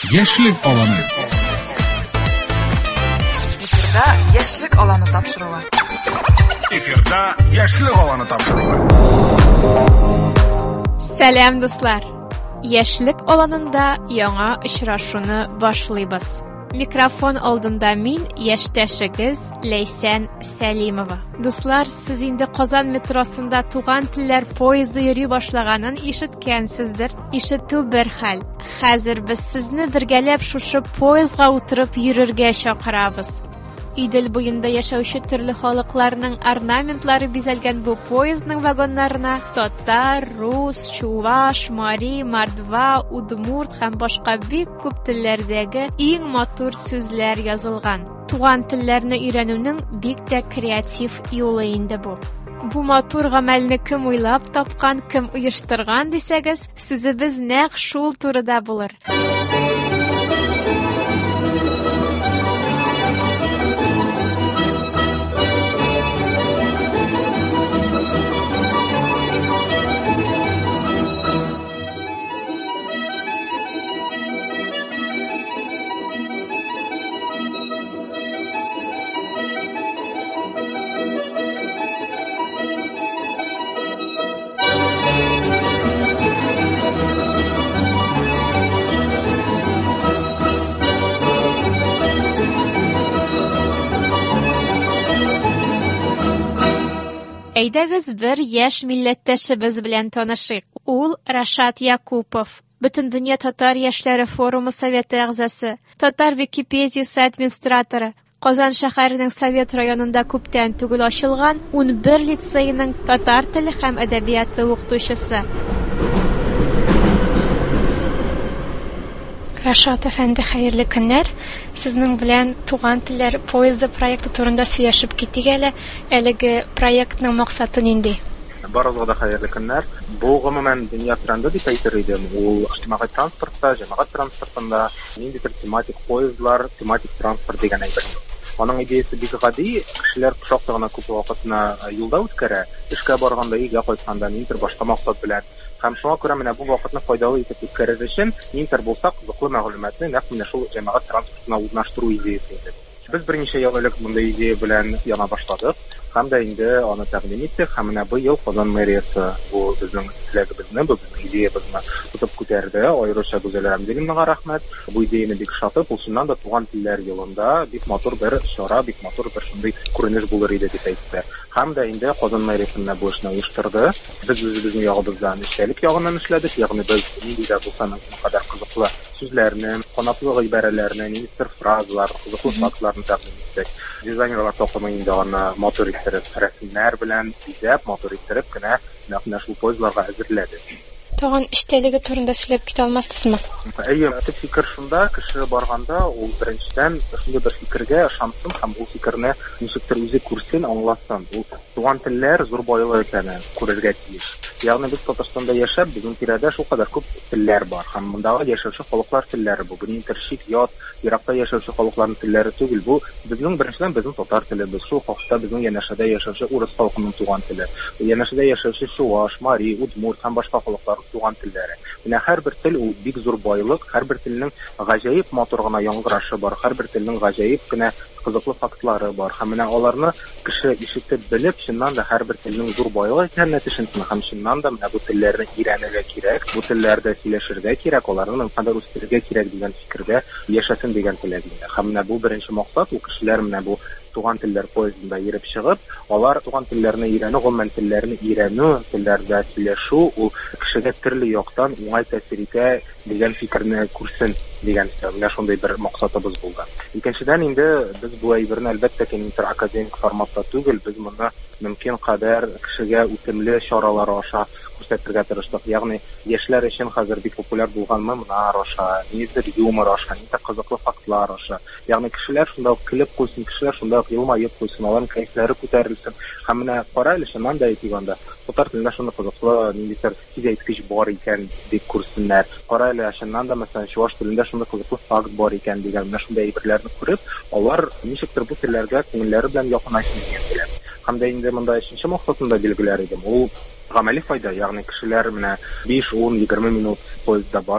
Яшьлек аланы. Яшьлек аланы тапшыруы. Эфирда яшьлек аланы тапшыруы. Сәлам дуслар. Яшьлек аланында яңа очрашуны башлыйбыз. Микрофон алдында мин, яшьтәшегез Ләйсән Сәлимова. Дуслар, сез инде Казан метросында туган телләр поезды йөри башлаганын ишеткәнсездер. Ишетү бер хәл. Хәзер без сезне бергәләп шушы поездга утырып йөрергә чакырабыз. Идел буенда яшәүче төрле халыкларның орнаментлары бизәлгән бу поездның вагоннарына татар, рус, чуваш, мари, мордва, удмурт һәм башка бик күп телләрдәге иң матур сүзләр язылган. Туган телләрне өйрәнүнең бик тә креатив юлы инде бу. Бу матур гамәлне кем уйлап тапкан, кем оештырган дисәгез, сүзебез нәкъ шул турыда булыр. Әйдәгез бер яшь милләттәшебез белән танышыйк. Ул Рашат Якупов, Бөтен дөнья татар яшьләре форумы советы әгъзасы, татар Википедиясе администраторы, Казан шәһәренең Совет районында күптән түгел ачылган 11 лицейның татар теле һәм әдәбияты укытучысы. Рашат әфәнде, хәерле көннәр. Сезнең белән туган телләр поезды проекты турында сөйләшеп китик әле. Әлеге проектның максаты нинди? Барыгызга да хәерле көннәр. Бу гомумән дөнья тренды дип әйтер идем. Ул иҗтимагый транспортта, җәмәгать транспортында ниндидер тематик поездлар, тематик транспорт дигән әйбер. Аның идеясе бик гади. Кешеләр шактый гына күп вакытны юлда үткәрә. Эшкә барганда, өйгә кайтканда ниндидер башка максат белән. Һәм шуңа күрә менә бу вакытны файдалы итеп үткәрер өчен ниндидер булса кызыклы мәгълүматны нәкъ менә шул җәмәгать транспортына урнаштыру идеясе иде. Без берничә ел элек мондай идея белән яна башладык. Һәм дә инде аны тәкъдим иттек. Һәм менә бу ел Казан мэриясе бу безнең теләгебезне, бу безнең идеябызны тотып күтәрде. Аеруча Гүзәл Әмдиловнага рәхмәт. Бу идеяны бик шатып, ул шуннан да туган телләр елында бик матур бер чара, бик матур бер шундый күренеш булыр иде дип әйтте. Һәм дә инде Казан мэриясенә бу эшне оештырды. Без үзебезнең ягыбыздан эшләлек ягыннан эшләдек. Ягъни без ниндидә булса кадәр кызыклы сүзләрне, канатлы гыйбарәләрне, ниндидер фразалар, кызыклы фактларны тәкъдим иттек. Дизайнерлар токымы инде аны матур иттереп, рәсемнәр белән бизәп, матур иттереп кенә нәкъ шул поездларга әзерләде. Тагын эштәлеге турында сөйләп китә алмассызмы? Әйе, төп фикер шунда, кеше барганда, ул беренчедән шундый бер фикергә ышансын һәм ул фикерне ничектер үзе күрсен, аңласын. Ул туган телләр зур байлык икәнен күрергә тиеш. Ягъни без Татарстанда яшәп, безнең тирәдә шул кадәр күп телләр бар һәм мондагы яшәүче халыклар телләре бу. Бу нинтер шик, ят, еракта яшәүче халыкларның телләре түгел. Бу безнең беренчедән безнең татар телебез, шул хакта безнең янәшәдә яшәүче урыс халкының туган теле. Янәшәдә яшәүче чуваш, мари, удмурт һәм башка халыклар туган телләре. Менә һәрбер тел ул бик зур байлык, һәрбер телнең гаҗәеп матур гына яңгырашы бар, һәрбер телнең гаҗәеп кенә кызыклы фактлары бар. Һәм менә аларны кеше ишетеп белеп, чыннан да һәрбер телнең зур байлык икәнен төшенсен һәм чыннан да менә бу телләрне өйрәнергә кирәк, бу телләрдә сөйләшергә кирәк, аларны кадәр үстерергә кирәк дигән фикердә яшәсен дигән теләк инде. Һәм менә бу беренче максат, ул кешеләр менә бу туган телләр поездында йөреп чыгып, алар туган телләрне өйрәнү, гомумән телләрне өйрәнү, телләрдә сөйләшү, ул кешегә төрле яктан уңай тәэсир итә дигән фикерне күрсен дигән менә шундый бер максатыбыз булды. Икенчедән инде без бу әйберне әлбәттә кинтер академик форматта түгел, без моны мөмкин кадәр кешегә үтемле чаралар аша күрсәтергә тырыштык. Ягъни яшьләр өчен хәзер бик популяр булган мемнар аша, ниндидер юмор аша, ниндидер кызыклы фактлар аша. Ягъни кешеләр шунда ук көлеп куйсын, кешеләр шунда ук елмаеп куйсын, аларның кәефләре күтәрелсен. Һәм менә кара әле шуннан да әйтик анда. Татар телендә шундый кызыклы ниндидер сизәйткеч бар икән дип күрсеннәр. Кара әле шуннан да мәсәлән чуваш телендә шундый кызыклы факт бар икән дигән менә шундый әйберләрне күреп, алар ничектер бу телләргә күңелләре белән якынайсын дигән теләк. Һәм дә инде монда өченче максатын да билгеләр идем. Ул гамәли файда, ягъни кешеләр менә 5, 10, 20 минут поездда барып,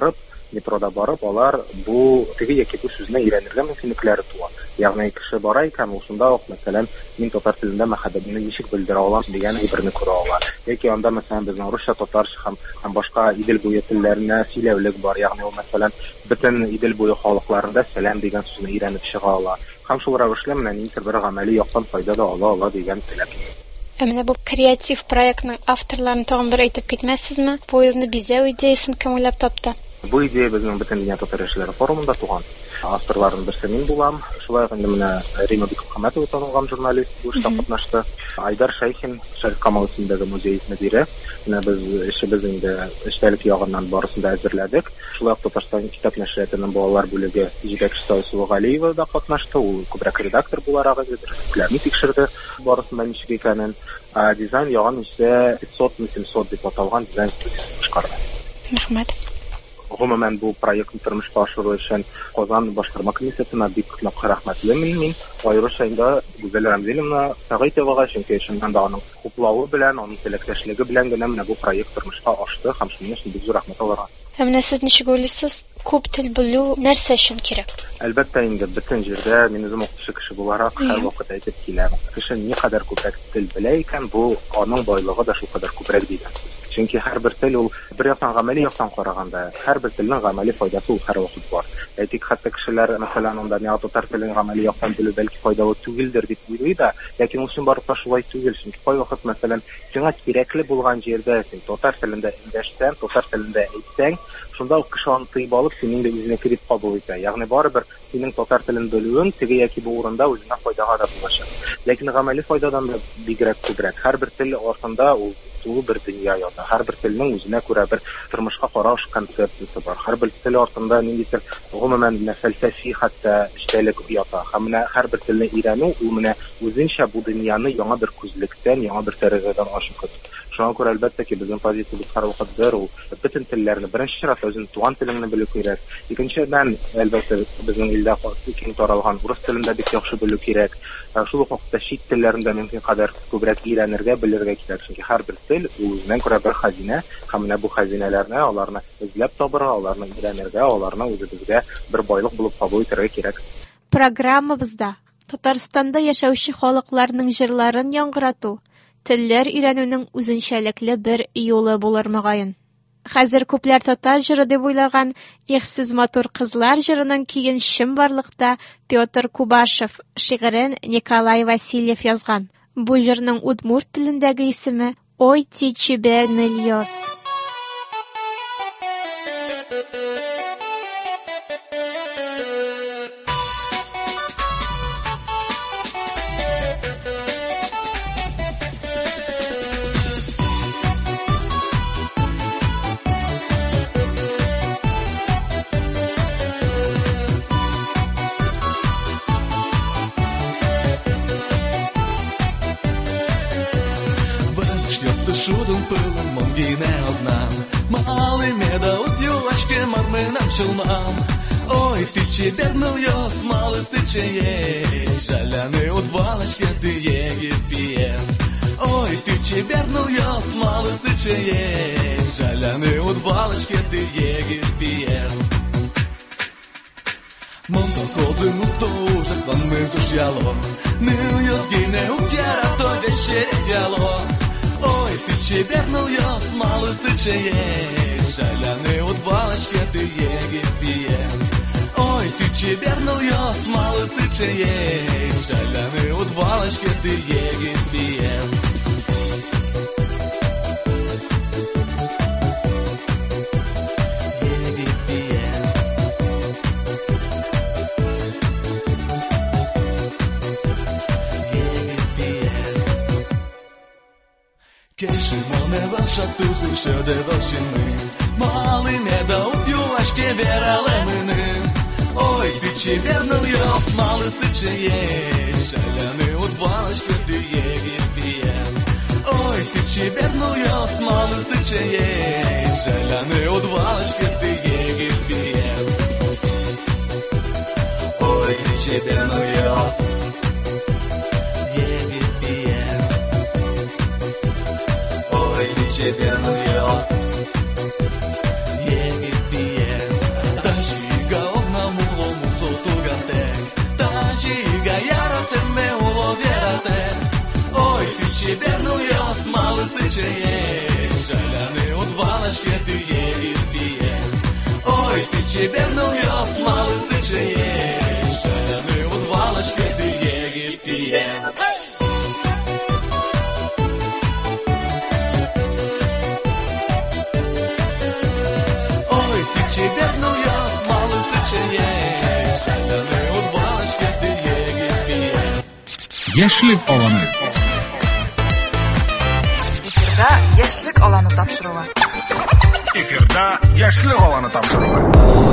метрода барып, алар бу теге яки бу сүзне өйрәнергә мөмкинлекләре туа. Ягъни кеше бара икән, ул шунда ук, мәсәлән, мин татар телендә мәхәббәтне ничек белдерә алам дигән әйберне күрә ала. Яки анда, мәсәлән, безнең русча, татарча һәм башка идел буе телләренә сөйләүлек бар. Ягъни ул, мәсәлән, бөтен идел буе халыкларында сәлам дигән сүзне өйрәнеп чыга ала. Һәм шул рәвешле менә нидер бер гамәли яктан файда да ала дигән теләк. Менә бу креатив проектның авторларын тагын бер әйтеп китмәссезме? Поездны бизәү идеясын кем уйлап тапты? Бу идея безнең бөтен дөнья татар эшләре форумында туган. Авторларның берсе мин булам. Шулай инде менә Рима Бикмөхәммәтова танылган журналист бу эштә катнашты. Айдар Шәйхин Шәриф Камал исемендәге музей мөдире. Менә без эшебез инде эштәлек ягыннан барысын да әзерләдек. Шулай ук Татарстан китап нәшриятының балалар бүлеге җитәкчесе Айсылу Галиева да катнашты. Ул күбрәк редактор буларак әзерләде, тикшерде барысын да ничек икәнен. Дизайн ягын исә 500-700 дип аталган дизайн студиясе башкарды. Рәхмәт. Гомумән бу проектны тормышка ашыру өчен Казан башкарма комиссиясына бик күп рәхмәтлемен мин. Аеруча инде Гүзәл Рамзиновна Сәгыйтовага, чөнки шуннан да аның хуплавы белән, аның теләктәшлеге белән генә менә бу проект тормышка ашты һәм шуның өчен бик зур рәхмәт аларга. Менә сез ничек уйлыйсыз? Күп тел белү нәрсә өчен кирәк? Әлбәттә инде бөтен җирдә мин үзем укытучы кеше буларак һәр вакыт әйтеп киләм. Кеше никадәр күбрәк тел белә икән, бу аның байлыгы да шул кадәр күбрәк дигән. Чөнки һәрбер тел ул бер яктан гамәли яктан караганда, һәрбер телнең гамәли файдасы ул һәр вакыт бар. Әйтик, хәтта кешеләр, мәсәлән, анда не татар телен гамәли яктан белү бәлки файдалы түгелдер дип уйлый да, ләкин ул чынбарлыкта шулай түгел. Чөнки кай вакыт, мәсәлән, сиңа кирәкле булган җирдә син татар телендә эндәшсәң, татар телендә әйтсәң, шунда ук кеше аны тыйып алып, синең дә үзенеке дип кабул итә. Ягъни барыбер синең татар телен белүең теге яки бу урында үзенә файдага да булачак. Ләкин гамәли файдадан да бигрәк күбрәк. Һәрбер тел артында ул тулы бер дөнья ята. Һәрбер телнең үзенә күрә бер тормышка караш концепциясе бар. Һәрбер тел артында ниндидер гомумән фәлсәфи хәтта эштәлек ята. Һәм менә һәрбер телне өйрәнү ул менә үзенчә бу дөньяны яңа бер күзлектән, яңа бер тәрәзәдән ачып көтә. Шуңа күрә әлбәттә ки безнең позициябез һәрвакыт бер, ул бөтен телләрне беренче чиратта үзенең туган телеңне белү кирәк. Икенчедән, әлбәттә безнең илдә киң таралган урыс телен дә бик яхшы белү кирәк. Шул ук вакытта чит телләрен дә мөмкин кадәр күбрәк өйрәнергә, белергә кирәк. Чөнки һәрбер тел үзеннән күрә бер хәзинә, һәм менә бу хәзинәләрне, аларны эзләп табырга, аларны өйрәнергә, аларны үзебезгә бер байлык булып кабул итәргә кирәк. Программабызда Татарстанда яшәүче халыкларның җырларын яңгырату, телләр өйрәнүнең үзенчәлекле бер юлы булыр мөгаен. Хәзер күпләр татар җыры дип уйлаган "Ихсез матур кызлар" җырының көен чынбарлыкта Петр Кубашев, шигырен Николай Васильев язган. Бу җырның удмурт телендәге исеме "Ой тичи бедный льёс". Шудом пылом мongine одна, малый медаут юлачки мармынам чулмам. Ой, ты чебернул ёс, малый сычеес, жаляный от валочки ты егет пиес. Ой, ты чебернул ёс, малый сычеес, жаляный от валочки ты егет пиес. Монто колды мусту, закон мы зушьяло, ныл ёс гине укера, то вечере дьяло. Ой, ты чебернул ёс, малый сычеес, жаляный от валочки ты егет пиес. Ой, ты чебернул ёс, малый сычеес, жаляный от валочки ты егет пиес. Кеши моме ваша туз душеде ващины, малый медаут юлашки вералемыны. Ой, ты чебернул ёс, малый сычеес, жаляный от валочки ты егет пиес. Ой, ты чебернул ёс, малый сычеес, жаляный от валочки ты егет пиес. Ой, ты чебернул ёс, чебернул ёс, егет пиес. есть, шаляны от валочки тюе пье. Ой, ты чебернул я с малый сычее, шаляны от валочки тюе пье. Ой, ты чебернул я с малый сычее, шаляны от валочки тюе пье. Яшьлек аланы. Эфирда яшьлек аланы тапшыруы. Эфирда яшьлек аланы тапшыруы.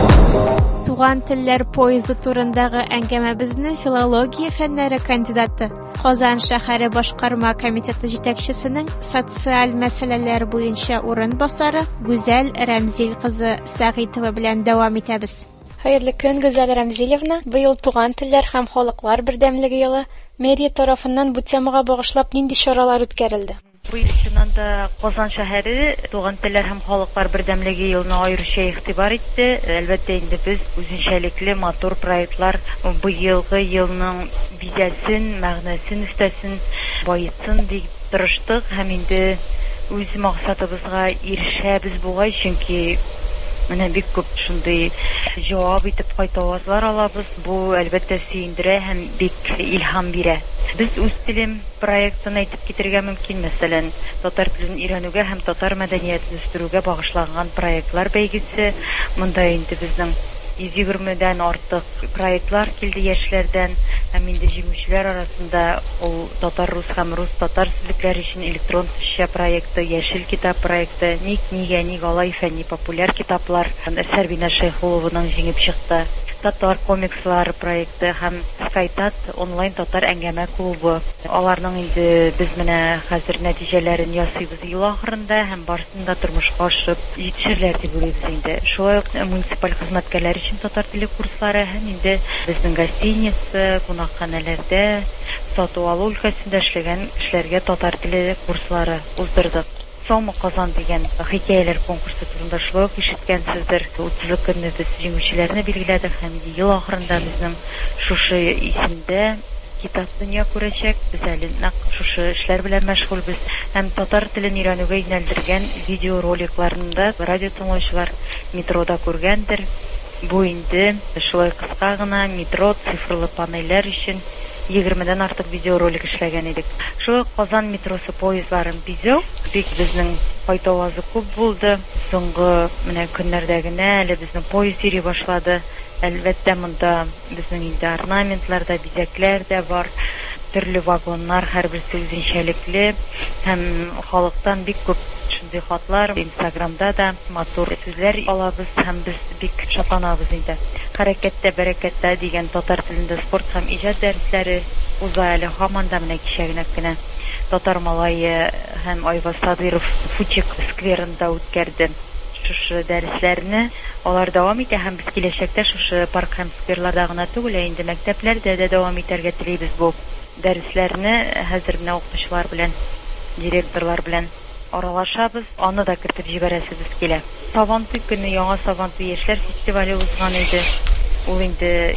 Туган телләр поезды турындагы әңгәмәбезне филология фәннәре кандидаты, Казан шәһәре башкарма комитеты җитәкчесенең социаль мәсьәләләр буенча урынбасары Гүзәл Рәмзил кызы Сәгыйтова белән дәвам итәбез. Хәерле көн, Гүзәл Рәмзилевна. Быел Туган телләр һәм халыклар бердәмлеге елы мэрия тарафыннан бу темага багышлап нинди чаралар үткәрелде? Бу ел да Казан шәһәре Туган телләр һәм халыклар бердәмлеге елына аеруча игътибар итте. Әлбәттә, инде без үзенчәлекле матур проектлар бу елгы елның бизәсен, мәгънәсен үстәсен, баетсын дип тырыштык һәм инде үз максатыбызга ирешәбез бугай, чөнки менә бик күп шундый җавап итеп кайтавазлар алабыз. Бу әлбәттә сөендерә һәм бик илһам бирә. Без үз телем проектын әйтеп китергә мөмкин. Мәсәлән, татар телен өйрәнүгә һәм татар мәдәниятен үстерүгә багышланган проектлар бәйгесе. Монда инде безнең 120дән артык проектлар килде яшьләрдән, һәм инде җиңүчеләр арасында ул татар-рус һәм рус-татар сүзлекләре өчен электрон төшчә проекты, яшел китап проекты, ник алай фәнни популяр китаплар Сәрбинә Шәйхуллованың җиңеп чыкты. Татар комикслар проекты һәм Скайтат онлайн татар әңгәмә клубы. Аларның инде без менә хәзер нәтиҗәләрен ясыйбыз ел ахырында һәм барысын да тормышка ашырып җитешерләр дип уйлыйбыз инде. Шулай ук муниципаль хезмәткәрләр өчен татар теле курслары һәм инде безнең гостиница, кунакханәләрдә, сату алу өлкәсендә эшләгән кешеләргә татар теле курслары уздырдык. Саумы Казан дигән хикәяләр конкурсы турында шулай ук ишеткәнсездер. 30 көнне без җиңүчеләрне билгеләдек һәм ел ахырында безнең шушы исемдә китап дөнья күрәчәк. Без әле нәкъ шушы эшләр белән мәшгульбез һәм татар телен өйрәнүгә юнәлдергән видеороликларны да радио тыңлаучылар метрода күргәндер. Бу инде шулай кыска гына метро цифрлы панельләр өчен 20дән артык видеоролик эшләгән идек. Шул Казан метросы поездларын бизәү бик безнең кайтавазы күп булды. Соңгы менә көннәрдә генә әле безнең поезд йөри башлады. Әлбәттә, монда безнең инде орнаментларда, бизәкләр дә бар. Төрле вагоннар, һәрберсе үзенчәлекле һәм халыктан бик күп шундый хатлар, Инстаграмда да матур сүзләр алабыз һәм без бик шатланабыз инде. Хәрәкәттә бәрәкәттә дигән татар телендә спорт һәм иҗат дәресләре уза әле һаман да менә кичә генә татар малае һәм Айваз Садыров Фучик скверында үткәрде. Шушы дәресләрне алар дәвам итә һәм без киләчәктә шушы парк һәм скверларда гына түгел, инде мәктәпләрдә дә дәвам итәргә телибез бу дәресләрне. Хәзер менә укытучылар белән, директорлар белән аралашабыз, аны да кертеп җибәрәсебез килә. Сабантуй көне, яңа Сабантуй яшьләр фестивале узган иде. Ул инде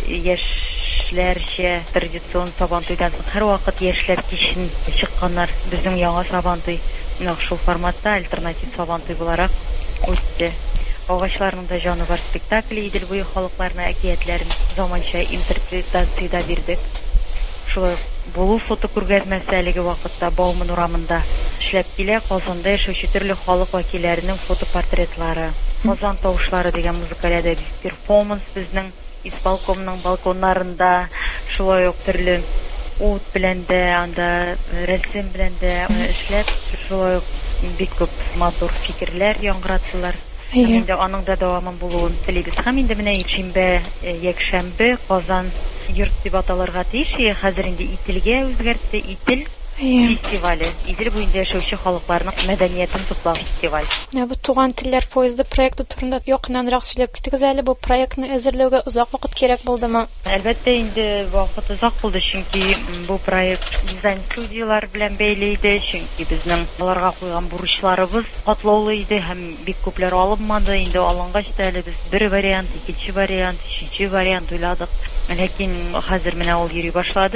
яшьләрчә традицион Сабантуйдан соң һәрвакыт яшьләр кичен чыкканнар. Безнең яңа Сабантуй нәкъ шул форматта альтернатив Сабантуй буларак үтте. Агачларның да җаны бар спектакле Идел буе халыкларына әкиятләрен заманча интерпретациядә бирдек. Шулай булу фото күргәзмәсе әлеге вакытта Бауман урамында эшләп килә. Казанда яшәүче төрле халык вәкилләренең фотопортретлары, Казан тавышлары дигән музыкаль перформанс безнең исполкомның балконнарында, шулай ук төрле ут белән дә, анда рәсем белән дә эшләп, шулай ук бик күп матур фикерләр яңгыратсылар. Инде аның да дәвамын булуын телибез. Һәм инде менә икенче якшәмбе Казан йорт дип аталырга тиеш, хәзер инде Ителгә үзгәртте. Ител фестивале. Идел буенда яшәүче халыкларның мәдәниятен туплау фестиваль. Бу Туган телләр поезды проекты турында якыннанрак сөйләп китегез әле. Бу проектны әзерләүгә озак вакыт кирәк булдымы? Әлбәттә, инде вакыт озак булды, чөнки бу проект дизайн студиялар белән бәйле иде, чөнки безнең аларга куйган бурычларыбыз катлаулы иде һәм бик күпләр алынмады. Инде алынгач та әле без бер вариант, икенче вариант, өченче вариант уйладык. Ләкин хәзер менә ул йөри башлады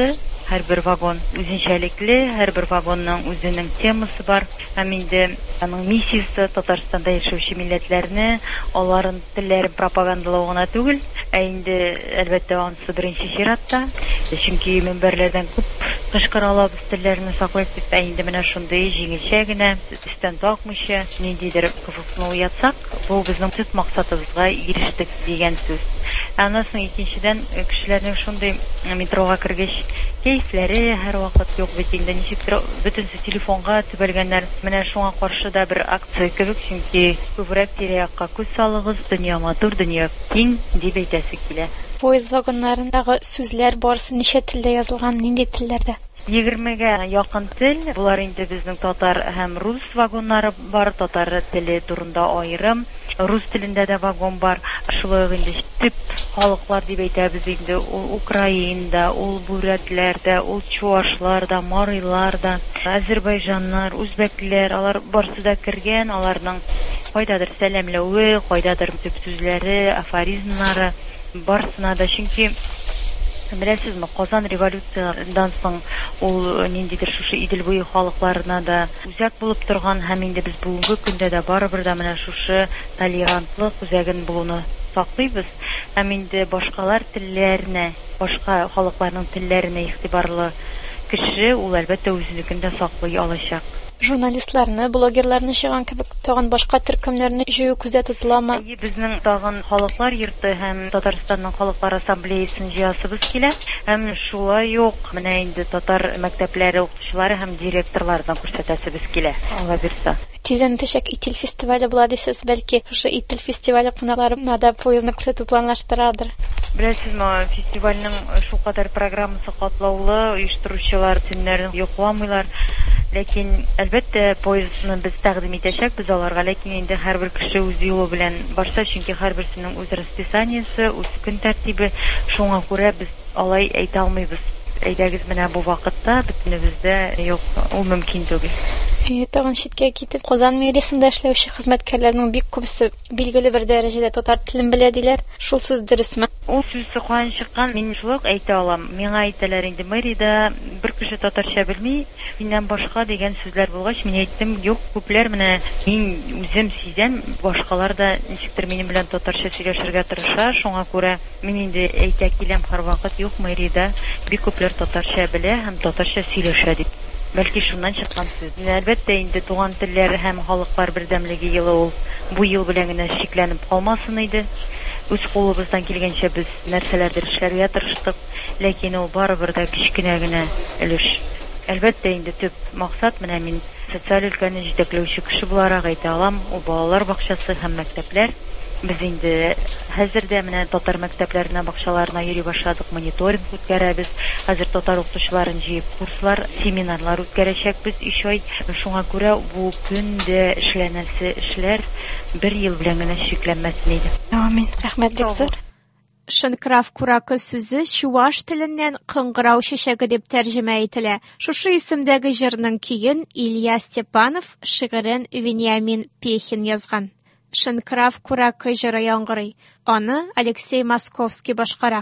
Һәрбер вагон үзенчәлекле, һәрбер вагонның үзенең темасы бар. Һәм инде аның миссиясе Татарстанда яшәүче милләтләрне, аларның телләрен пропагандалау гына түгел, ә инде әлбәттә анысы беренче чиратта. Чөнки мөнбәрләрдән күп кычкыра алабыз телләрне саклап, ә инде менә шундый җиңелчә генә, өстән такмыйча, ниндидер кызыксыну уятсак, бу безнең төп максатыбызга ирештек дигән сүз. Аннан икенчедән кешеләрнең шундый метрога кергәч кейсләре һәр вакыт юк бит инде, ничектер бөтенсе телефонга төбәлгәннәр. Менә шуңа каршы да бер акция кебек, чөнки күбрәк тирә-якка күз салыгыз, дөнья матур, дөнья киң дип әйтәсе килә. Поезд вагоннарындагы сүзләр барысы ничә телдә язылган, нинди телләрдә? 20-гә якын тел. Булар инде безнең татар һәм рус вагоннары бар. Татар теле турында аерым, рус телендә дә вагон бар. Шулай инде төп халыклар дип әйтәбез инде. Ул Украинада, ул бурятлар да, ул чуашлар да, марыйлар да, азәрбайҗаннар, үзбәкләр, алар барсы да кергән. Аларның кайдадыр сәламләве, кайдадыр төп сүзләре, афоризмнары барсына да, чөнки беләсезме, Казан революциясеннән соң ул ниндидер шушы Идел буе халыкларына да үзәк булып торган, һәм инде без бүгенге көндә дә барыбер да менә шушы толерантлык үзәген булуны саклыйбыз. Һәм инде башкалар телләренә, башка халыкларның телләренә игътибарлы кеше ул әлбәттә үзенекен дә саклый алачак. Журналистларны, блогерларны чыган кебек тагын башка төркемнәрне җыю күздә тотыламы? Безнең тагын халыклар йорты һәм Татарстанның халыклар ассамблеясын җыясыбыз килә. Һәм шулай ук менә инде татар мәктәпләре укытучылары һәм директорлардан күрсәтәсебез килә. Алла бирсә. Тиздән төшәк Итил фестивале була дисез, бәлки шушы Итил фестивале кунакларына да поездны күрсәтү планлаштырадыр. Беләсезме, фестивальнең шулкадәр программасы катлаулы, оештыручылар төннәрен йокламыйлар. Ләкин әлбәттә поездны без тәкъдим итәчәкбез аларга, ләкин инде һәрбер кеше үз юлы белән барса, чөнки һәрберсенең үз расписаниесе, үз көн тәртибе, шуңа күрә без алай әйтә алмыйбыз. Әйдәгез менә бу вакытта бөтенебездә юк, ул мөмкин түгел. Тагын читкә китеп, Казан мэриясендә эшләүче хезмәткәрләрнең бик күбесе билгеле бер дәрәҗәдә татар телен белә диләр. Шул сүз дөресме? Ул сүз каян чыккан, мин шулай әйтә алам. Миңа әйтәләр инде мэриядә бер кеше татарча белми, миннән башка дигән сүзләр булгач, мин әйттем, юк, күпләр менә мин үзем сизәм, башкалар да ничектер минем белән татарча сөйләшергә тырыша, шуңа күрә мин инде әйтә киләм һәрвакыт, юк, мэриядә бик күпләр татарча белә һәм татарча сөйләшә дип. Бәлки шуннан чыккан сүз. Әлбәттә инде туган телләр һәм халыклар бердәмлеге елы ул бу ел белән генә шикләнеп калмасын иде. Үз кулыбыздан килгәнчә без нәрсәләрдер эшләргә тырыштык, ләкин ул барыбер да кичкенә генә өлеш. Әлбәттә инде төп максат менә мин социаль өлкәне җитәкләүче кеше буларак әйтә алам, ул балалар бакчасы һәм мәктәпләр. Без инде хәзердә менә татар мәктәпләренә, бакчаларына йөри башладык, мониторинг үткәрәбез. Хәзер татар укытучыларын җыеп курслар, семинарлар үткәрәчәкбез 3 ай. Шуңа күрә бу көндә эшләнәсе эшләр бер ел белән генә шикләнмәсен иде. Амин. Рәхмәт бик зур. Шынкрав куракы сүзе чуаш теленнән кыңгырау чәчәге дип тәрҗемә ителә. Шушы исемдәге җырның көен Илья Степанов, шигырен Вениамин Пехин язган. Шынкрав куракы җыры яңгырый. Аны Алексей Московский башкара.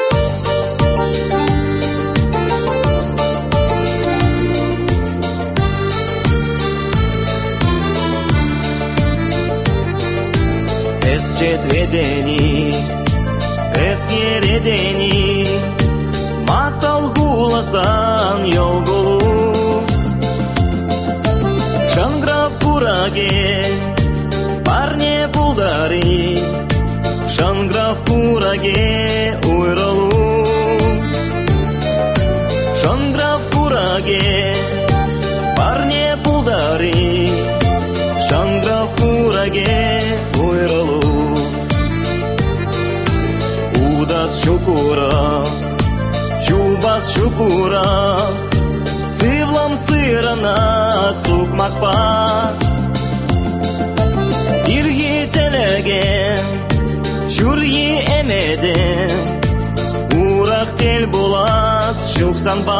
Es cedvedeni, es yeredeni, masal gulasan yol golu. Шанграв кураге, парне булдари, Шанграв кураге уйралу. Шанграв кураге, парне булдари, Шанграв кураге уйралу. Удас шукура, чубас шукура, сывлам сырана сукмакпа. Ирги телеген, шурги эмеден, урак тел булас шуксанба.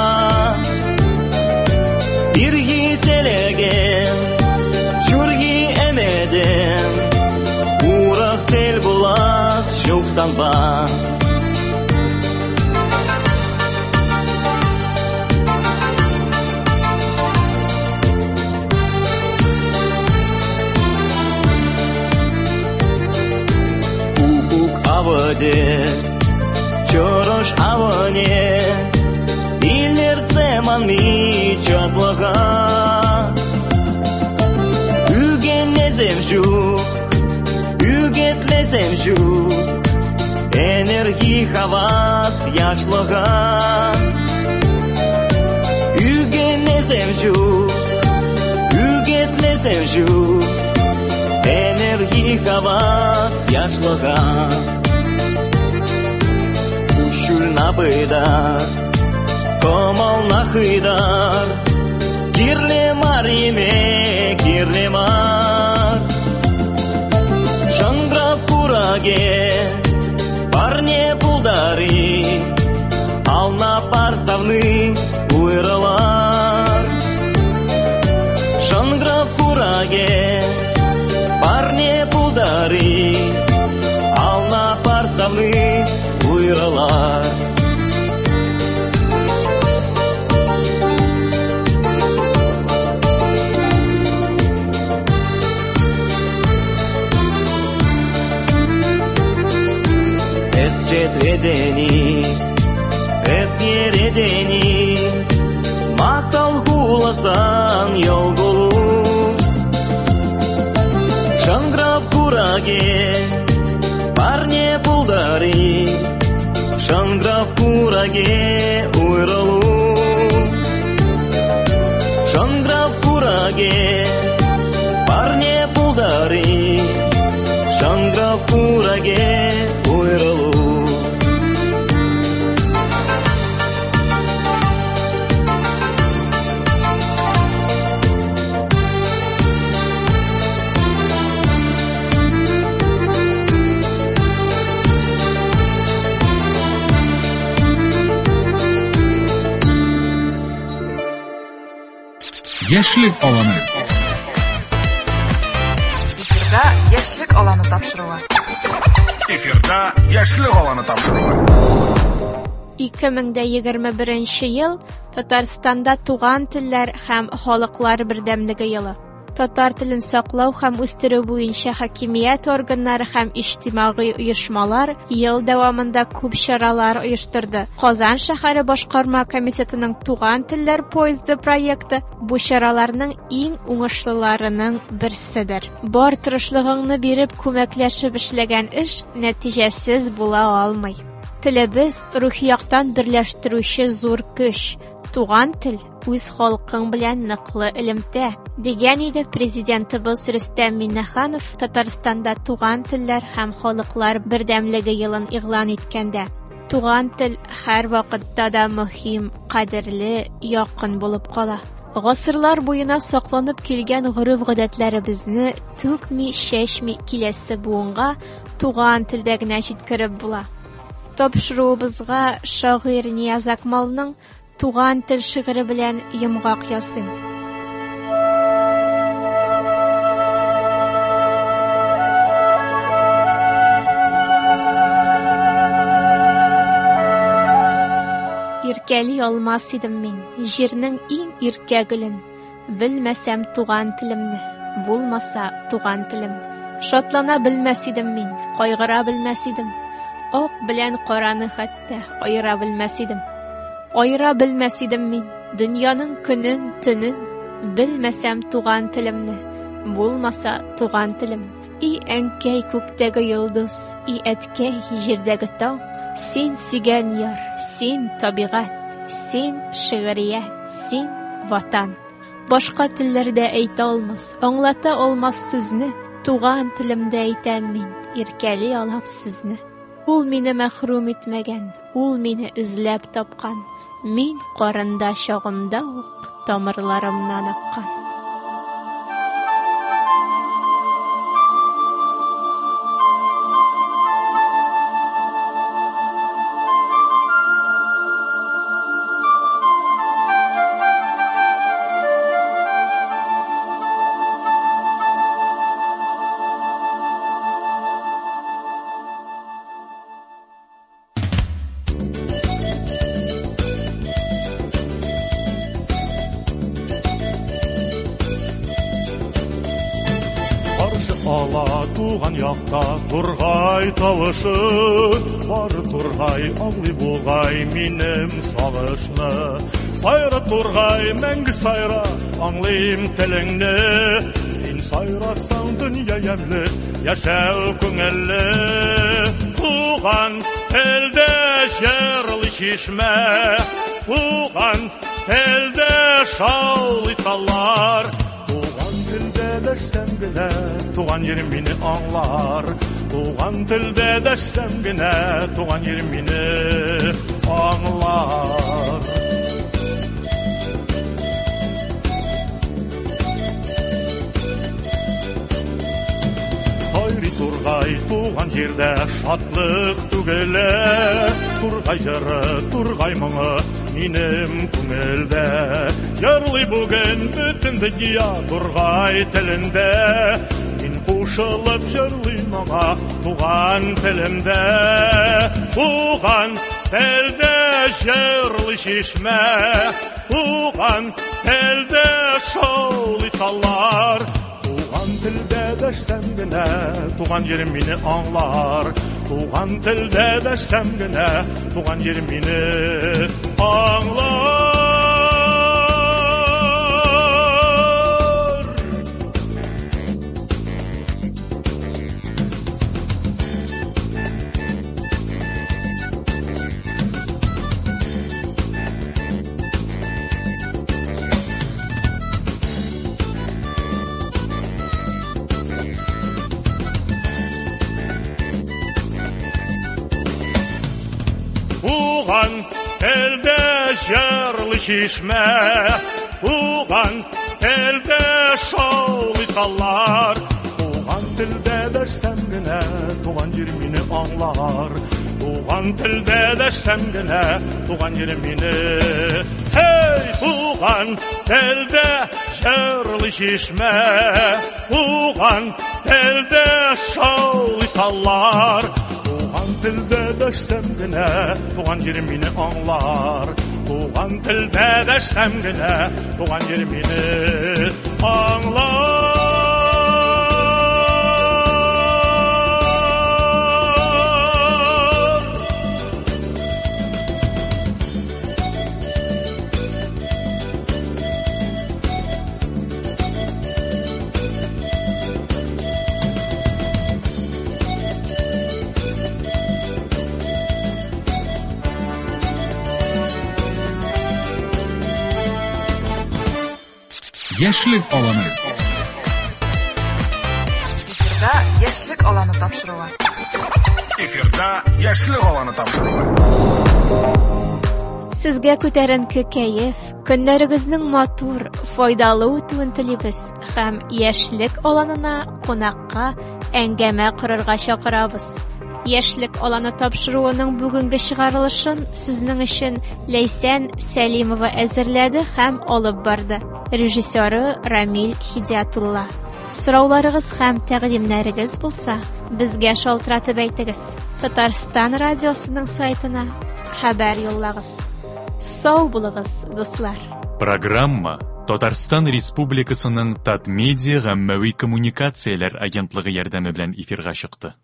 Ирги телеген, шурги эмеден, урак тел булас шуксанба. воде, чорош аване, илерце манми чатлага. Ügenlesem şu, ügetlesem şu, enerji havas yaşlığa. Ügenlesem şu, ügetlesem şu, enerji havas yaşlığa. Uşul nabıydar, komal nahıydar, kirlemar yemek, kirlemar. Шанграв кураге, парне пулдари, ална парсавны уйралар. Шанграв кураге, парне пулдари, ална парсавны уйралар. Edeni, es yeredeni, masal hulasan yol bulu. Şangrab kurage, parne puldari, şangrab kurage uyralu. Şangrab kurage, parne puldari, şangrab kurage uyralu. Яшьлек аланы. Эфирда яшьлек аланы тапшыруы. Эфирда яшьлек аланы тапшыруы. 2021 ел Татарстанда туган телләр һәм халыклар бердәмлеге елы. Татар телен саклау һәм үстерү буенча хакимият органнары һәм иҗтимагый оешмалар ел дәвамында күп чаралар оештырды. Казан шәһәре башкарма комитетының туган телләр поезды проекты бу чараларның иң уңышлыларының берседер. Бар тырышлыгыңны биреп күмәкләшеп эшләгән эш нәтиҗәсез була алмый. Телебез рухи яктан берләштерүче зур көч. Туган тел үз халкың белән ныклы элемтә. Дигән иде президентыбыз Рөстәм Миннәханов Татарстанда туган телләр һәм халыклар бердәмлеге елын игълан иткәндә. Туган тел һәр вакытта да мөһим, кадерле, якын булып кала. Гасырлар буена сакланып килгән гореф-гадәтләребезне түкми, чәчми киләсе буынга туган телдә генә җиткереп була. Тапшыруыбызга шагыйрь Нияз Акмалның туган тел шигыре белән йомгак ясыйм. Иркәли алмас идем мин җирнең иң иркә гөлен, белмәсәм туган телемне, булмаса туган телем. Шатлана белмәс идем мин, кайгыра белмәс идем, ак белән караны хәтта айыра белмәс идем. Айыра белмәс идем мин дөньяның көнен, төнен, белмәсәм туган телемне, булмаса туган телем. И әнкәй күктәге йолдыз, и әткәй җирдәге таң, син сөйгән яр, син табигать, син шигърият, син ватан. Башка телләрдә әйтә алмас, аңлата алмас сүзне, туган телемдә әйтәм мин, иркәли алам сезне. Ул мине мәхрүм итмәгән, ул мине эзләп тапкан. Мин карында чагымда ук тамырларымнан аккан. Ала туган якта тургай тавышы, бар тургай аңлый бугай минем сагышны. Сайра тургай мәңге сайра, аңлыйм телеңне. Син сайрасаң дөнья ямлы, яшәү күңелле. Туган телдә җырлый чишмә, туган телдә шаулый таллар. Tilde dersem gene, tuğan yerim beni anlar. Tuğan tilde dersem gene, tuğan yerim beni anlar. Sayri turgay, tuğan yerde şatlık tügele. Turgay jırı, turgay mıngı, minim күңелдә. Ярлый бүген бүтін дөнья тургай телендә. Мин кушылып җырлыйм аңа туган телемдә. Туган телдә җырлый чишмә, туган телдә шаулый таллар. Туган телдә дәшсәм генә, туган җирем мине аңлар. Туган телдә дәшсәм генә, туган җирем мине аңлар. Туган телдә җырлый чишмә, туган телдә шаулый таллар. Туган телдә дәшсәм генә, туган җирем мине аңлар. Туган телдә дәшсәм генә, туган җирем мине. Hey, туган телдә җырлый чишмә, туган телдә шаулый таллар. Туган телдә дәшсәм генә, туган җирем мине аңлар. Туган телдә дәшсәм генә, туган җирем мине аңлар. Яшьлек аланы. Эфирда яшьлек аланы тапшыруы. Эфирда яшьлек аланы тапшыруы. Сезгә күтәренке кәеф, көннәрегезнең матур, файдалы үтүен телибез һәм яшьлек аланына кунакка әңгәмә корырга чакырабыз. Яшьлек аланы тапшыруының бүгенге чыгарылышын сезнең өчен Ләйсән Сәлимова әзерләде һәм алып барды. Режиссеры Рамил Хидиятулла. Сорауларыгыз һәм тәкъдимнәрегез булса, безгә шалтыратып әйтегез. Татарстан радиосының сайтына хәбәр юллагыз. Сау булыгыз, дуслар. Программа Татарстан Республикасының Татмедиа гаммәви коммуникацияләр агентлыгы ярдәме белән эфирга чыкты.